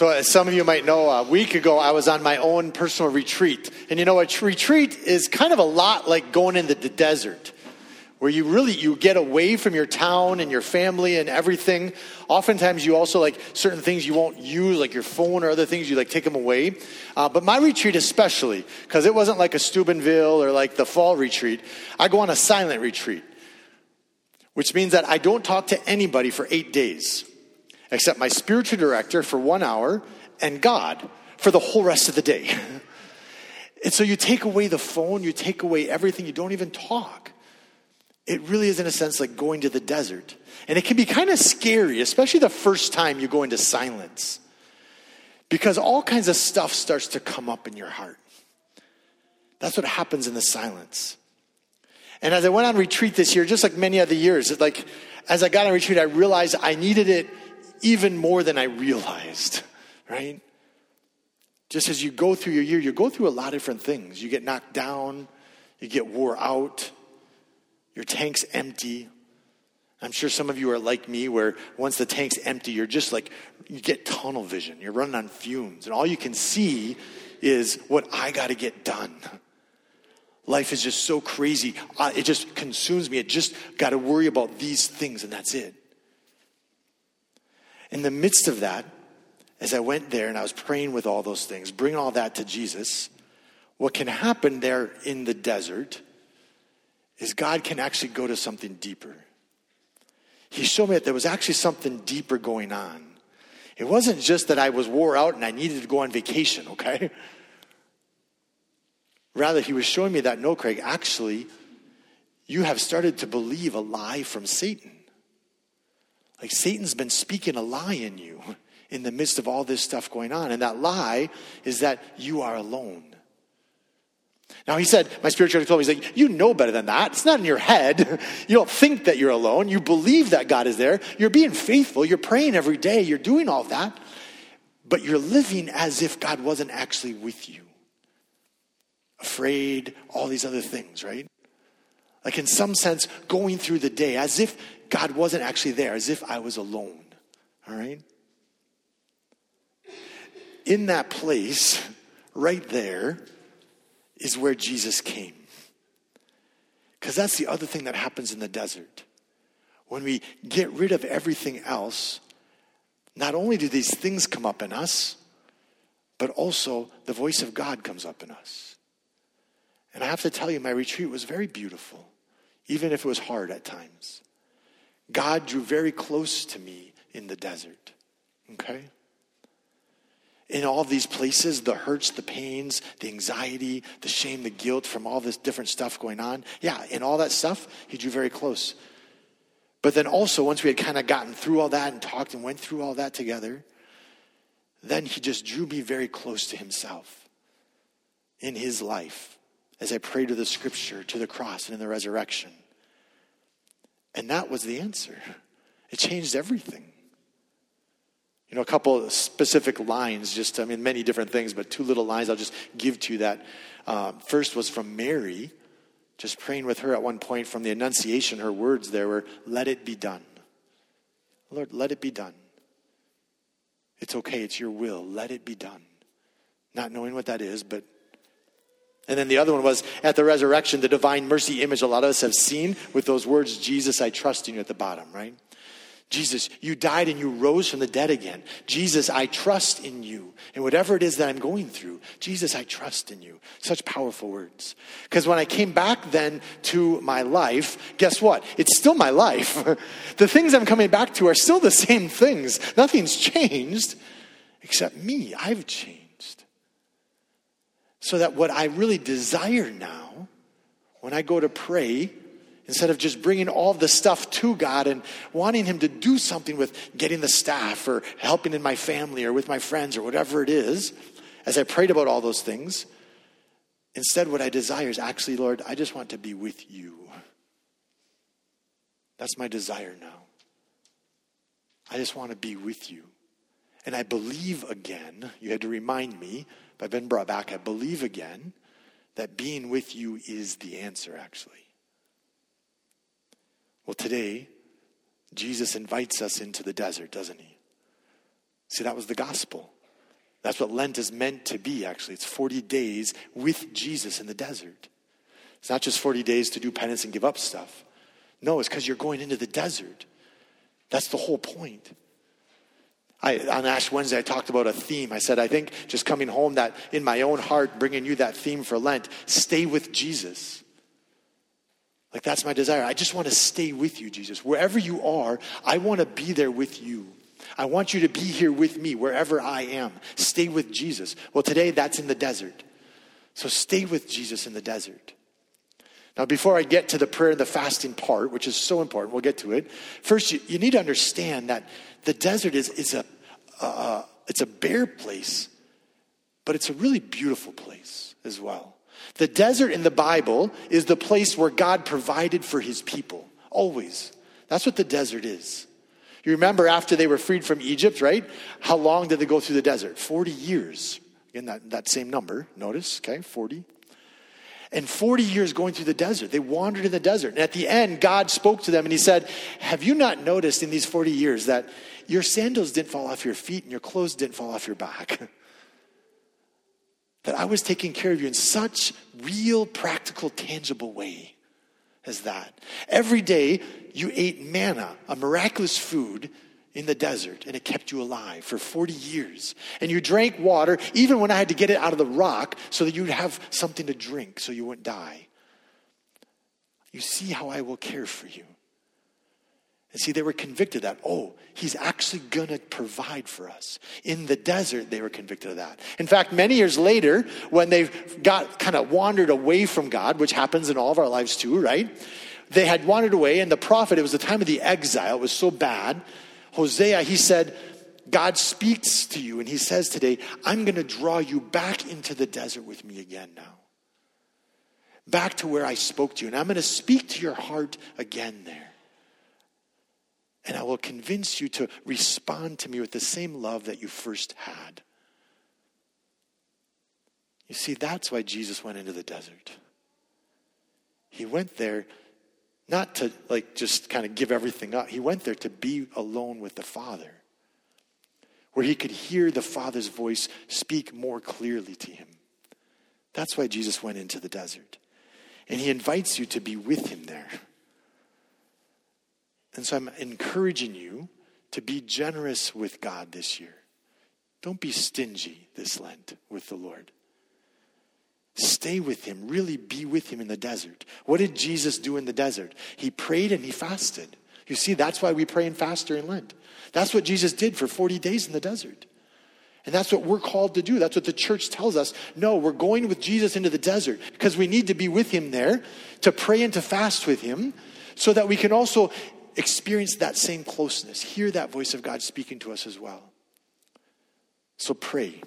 So as some of you might know, a week ago I was on my own personal retreat. And you know, a retreat is kind of a lot like going into the desert, where you get away from your town and your family and everything. Oftentimes you also, like, certain things you won't use, like your phone or other things, you like take them away. But my retreat especially, because it wasn't like a Steubenville or like the fall retreat. I go on a silent retreat, which means that I don't talk to anybody for 8 days, except my spiritual director for 1 hour and God for the whole rest of the day. And so you take away the phone, you take away everything, you don't even talk. It really is, in a sense, like going to the desert. And it can be kind of scary, especially the first time you go into silence, because all kinds of stuff starts to come up in your heart. That's what happens in the silence. And as I went on retreat this year, just like many other years, like as I got on retreat, I realized I needed it even more than I realized, right? Just as you go through your year, you go through a lot of different things. You get knocked down, you get wore out, your tank's empty. I'm sure some of you are like me, where once the tank's empty, you're just like, you get tunnel vision. You're running on fumes, and all you can see is what I got to get done. Life is just so crazy. It just consumes me. It just got to worry about these things, and that's it. In the midst of that, as I went there and I was praying with all those things, bringing all that to Jesus, what can happen there in the desert is God can actually go to something deeper. He showed me that there was actually something deeper going on. It wasn't just that I was wore out and I needed to go on vacation, okay? Rather, he was showing me that, no, Craig, actually, you have started to believe a lie from Satan. Like Satan's been speaking a lie in you in the midst of all this stuff going on. And that lie is that you are alone. Now he said, my spiritual director told me, he's like, you know better than that. It's not in your head. You don't think that you're alone. You believe that God is there. You're being faithful. You're praying every day. You're doing all that. But you're living as if God wasn't actually with you. Afraid, all these other things, right? Like in some sense, going through the day as if God wasn't actually there, as if I was alone, all right? In that place, right there, is where Jesus came. Because that's the other thing that happens in the desert. When we get rid of everything else, not only do these things come up in us, but also the voice of God comes up in us. And I have to tell you, my retreat was very beautiful, even if it was hard at times. God drew very close to me in the desert, okay? In all these places, the hurts, the pains, the anxiety, the shame, the guilt from all this different stuff going on. Yeah, in all that stuff, he drew very close. But then also, once we had kind of gotten through all that and talked and went through all that together, then he just drew me very close to himself in his life as I prayed to the scripture, to the cross, and in the resurrection. And that was the answer. It changed everything. You know, a couple of specific lines, many different things, but two little lines I'll just give to you that. First was from Mary, just praying with her at one point from the Annunciation. Her words there were, let it be done. Lord, let it be done. It's okay, it's your will. Let it be done. Not knowing what that is, but... And then the other one was at the resurrection, the divine mercy image a lot of us have seen with those words, Jesus, I trust in you at the bottom, right? Jesus, you died and you rose from the dead again. Jesus, I trust in you. And whatever it is that I'm going through, Jesus, I trust in you. Such powerful words. Because when I came back then to my life, guess what? It's still my life. The things I'm coming back to are still the same things. Nothing's changed except me. I've changed. So that what I really desire now, when I go to pray, instead of just bringing all the stuff to God and wanting him to do something with getting the staff or helping in my family or with my friends or whatever it is, as I prayed about all those things, instead what I desire is actually, Lord, I just want to be with you. That's my desire now. I just want to be with you. And I believe again, you had to remind me, but I've been brought back, I believe again that being with you is the answer actually. Well, today, Jesus invites us into the desert, doesn't he? See, that was the gospel. That's what Lent is meant to be, actually. It's 40 days with Jesus in the desert. It's not just 40 days to do penance and give up stuff. No, it's because you're going into the desert. That's the whole point. On Ash Wednesday, I talked about a theme. I said, I think just coming home, that in my own heart, bringing you that theme for Lent, stay with Jesus. Like, that's my desire. I just want to stay with you, Jesus. Wherever you are, I want to be there with you. I want you to be here with me wherever I am. Stay with Jesus. Well, today, that's in the desert. So stay with Jesus in the desert. Now, before I get to the prayer and the fasting part, which is so important, we'll get to it. First, you need to understand that the desert is a bare place, but it's a really beautiful place as well. The desert in the Bible is the place where God provided for his people, always. That's what the desert is. You remember after they were freed from Egypt, right? How long did they go through the desert? 40 years. Again, that same number, notice, okay, 40. And 40 years going through the desert. They wandered in the desert. And at the end, God spoke to them and he said, have you not noticed in these 40 years that your sandals didn't fall off your feet and your clothes didn't fall off your back? That I was taking care of you in such real, practical, tangible way as that. Every day you ate manna, a miraculous food in the desert, and it kept you alive for 40 years. And you drank water even when I had to get it out of the rock so that you'd have something to drink so you wouldn't die. You see how I will care for you. And see, they were convicted that, he's actually going to provide for us. In the desert, they were convicted of that. In fact, many years later, when they've got kind of wandered away from God, which happens in all of our lives too, right? They had wandered away, and the prophet, it was the time of the exile, it was so bad. Hosea, he said, God speaks to you, and he says today, I'm going to draw you back into the desert with me again now. Back to where I spoke to you, and I'm going to speak to your heart again there. And I will convince you to respond to me with the same love that you first had. You see, that's why Jesus went into the desert. He went there not to just kind of give everything up. He went there to be alone with the Father, where he could hear the Father's voice speak more clearly to him. That's why Jesus went into the desert. And he invites you to be with him there. And so I'm encouraging you to be generous with God this year. Don't be stingy this Lent with the Lord. Stay with him. Really be with him in the desert. What did Jesus do in the desert? He prayed and he fasted. You see, that's why we pray and fast during Lent. That's what Jesus did for 40 days in the desert. And that's what we're called to do. That's what the church tells us. No, we're going with Jesus into the desert because we need to be with him there, to pray and to fast with him, so that we can also experience that same closeness, hear that voice of God speaking to us as well. So pray.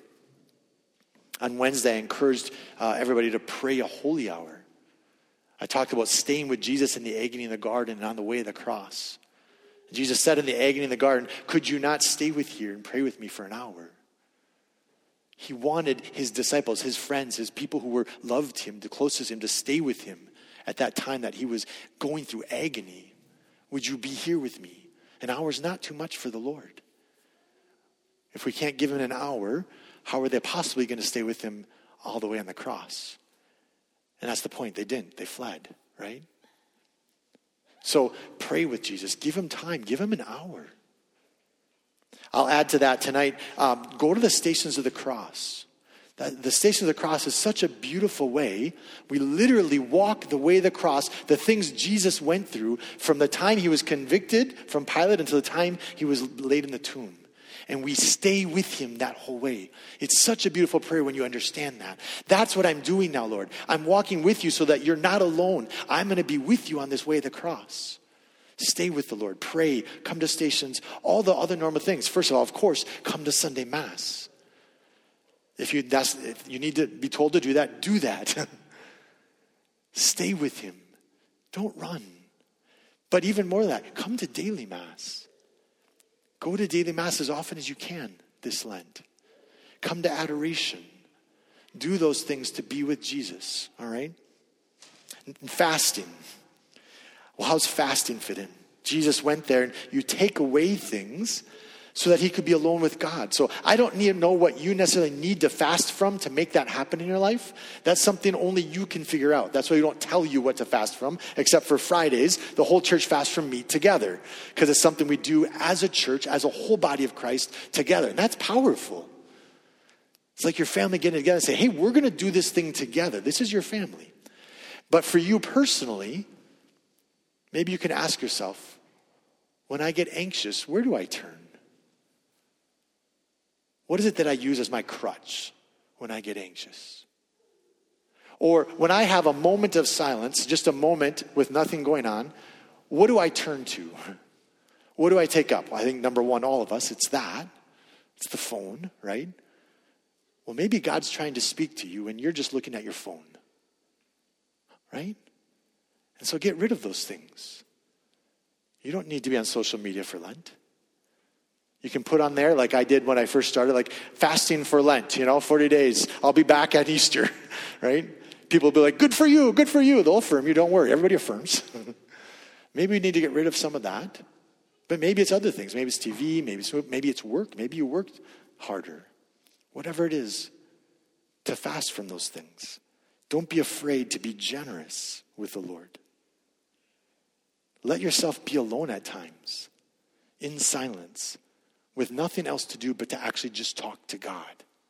On Wednesday, I encouraged everybody to pray a holy hour. I talked about staying with Jesus in the agony in the garden and on the way of the cross. Jesus said in the agony in the garden, could you not stay with here and pray with me for an hour? He wanted his disciples, his friends, his people who loved him, the closest to him, to stay with him at that time that he was going through agony. Would you be here with me? An hour is not too much for the Lord. If we can't give him an hour, how are they possibly going to stay with him all the way on the cross? And that's the point. They didn't. They fled, right? So pray with Jesus. Give him time. Give him an hour. I'll add to that tonight. Go to the Stations of the Cross. The Station of the Cross is such a beautiful way. We literally walk the way of the cross, the things Jesus went through from the time he was convicted from Pilate until the time he was laid in the tomb. And we stay with him that whole way. It's such a beautiful prayer when you understand that. That's what I'm doing now, Lord. I'm walking with you so that you're not alone. I'm going to be with you on this way of the cross. Stay with the Lord. Pray. Come to stations. All the other normal things. First of all, of course, come to Sunday Mass. If you need to be told to do that, do that. Stay with him. Don't run. But even more than that, come to daily Mass. Go to daily Mass as often as you can this Lent. Come to adoration. Do those things to be with Jesus, all right? And fasting. Well, how's fasting fit in? Jesus went there and you take away things so that he could be alone with God. So I don't need to know what you necessarily need to fast from to make that happen in your life. That's something only you can figure out. That's why we don't tell you what to fast from, except for Fridays. The whole church fasts from meat together, because it's something we do as a church, as a whole body of Christ together. And that's powerful. It's like your family getting together and say, hey, we're going to do this thing together. This is your family. But for you personally, maybe you can ask yourself, when I get anxious, where do I turn? What is it that I use as my crutch when I get anxious? Or when I have a moment of silence, just a moment with nothing going on, what do I turn to? What do I take up? Well, I think number one, all of us, it's that. It's the phone, right? Well, maybe God's trying to speak to you and you're just looking at your phone, right? And so get rid of those things. You don't need to be on social media for Lent. You can put on there, like I did when I first started, like fasting for Lent, 40 days. I'll be back at Easter, right? People will be like, good for you, good for you. They'll affirm you, don't worry. Everybody affirms. Maybe we need to get rid of some of that. But maybe it's other things. Maybe it's TV, maybe it's work. Maybe you worked harder. Whatever it is, to fast from those things. Don't be afraid to be generous with the Lord. Let yourself be alone at times, in silence, with nothing else to do but to actually just talk to God.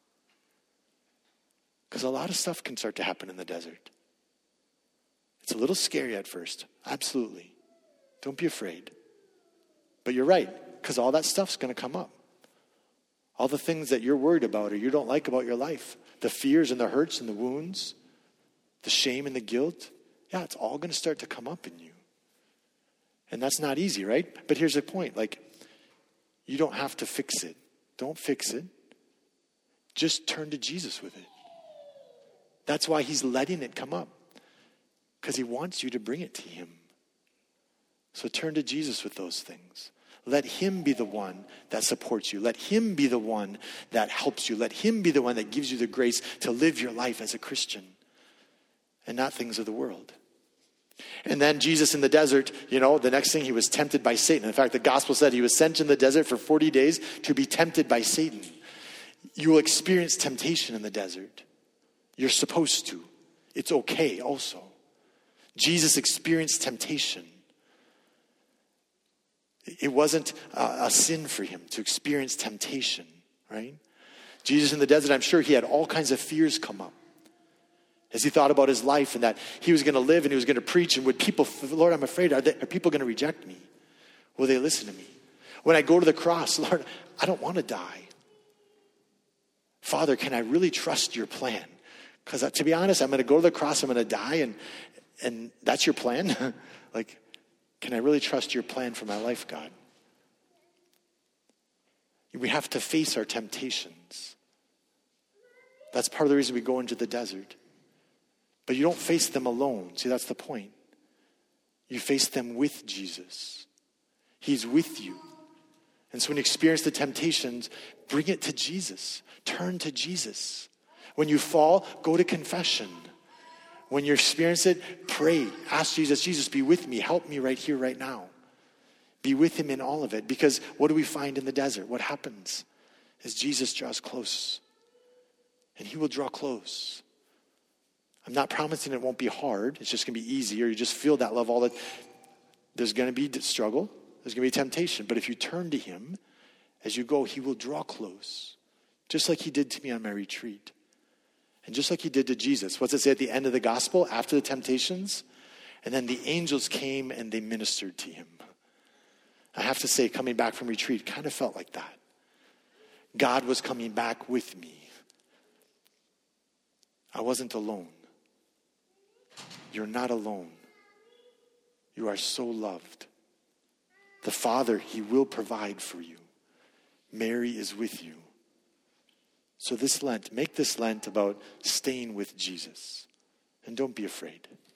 Because a lot of stuff can start to happen in the desert. It's a little scary at first, absolutely. Don't be afraid. But you're right, because all that stuff's going to come up. All the things that you're worried about or you don't like about your life, the fears and the hurts and the wounds, the shame and the guilt, it's all going to start to come up in you. And that's not easy, right? But here's the point, you don't have to fix it. Don't fix it. Just turn to Jesus with it. That's why he's letting it come up. Because he wants you to bring it to him. So turn to Jesus with those things. Let him be the one that supports you. Let him be the one that helps you. Let him be the one that gives you the grace to live your life as a Christian and not things of the world. And then Jesus in the desert, the next thing, he was tempted by Satan. In fact, the gospel said he was sent in the desert for 40 days to be tempted by Satan. You will experience temptation in the desert. You're supposed to. It's okay also. Jesus experienced temptation. It wasn't a sin for him to experience temptation, right? Jesus in the desert, I'm sure he had all kinds of fears come up as he thought about his life and that he was going to live and he was going to preach. And would people, Lord, I'm afraid, are people going to reject me? Will they listen to me? When I go to the cross, Lord, I don't want to die. Father, can I really trust your plan? Because to be honest, I'm going to go to the cross, I'm going to die, and that's your plan? Can I really trust your plan for my life, God? We have to face our temptations. That's part of the reason we go into the desert. But you don't face them alone. See, that's the point. You face them with Jesus. He's with you. And so when you experience the temptations, bring it to Jesus. Turn to Jesus. When you fall, go to confession. When you experience it, pray. Ask Jesus, be with me. Help me right here, right now. Be with him in all of it. Because what do we find in the desert? What happens is Jesus draws close. And he will draw close. I'm not promising it won't be hard. It's just going to be easy, or you just feel that love all that. There's going to be struggle. There's going to be temptation. But if you turn to him, as you go, he will draw close. Just like he did to me on my retreat. And just like he did to Jesus. What's it say at the end of the gospel? After the temptations? And then the angels came and they ministered to him. I have to say, coming back from retreat kind of felt like that. God was coming back with me. I wasn't alone. You're not alone. You are so loved. The Father, he will provide for you. Mary is with you. So this Lent, make this Lent about staying with Jesus. And don't be afraid.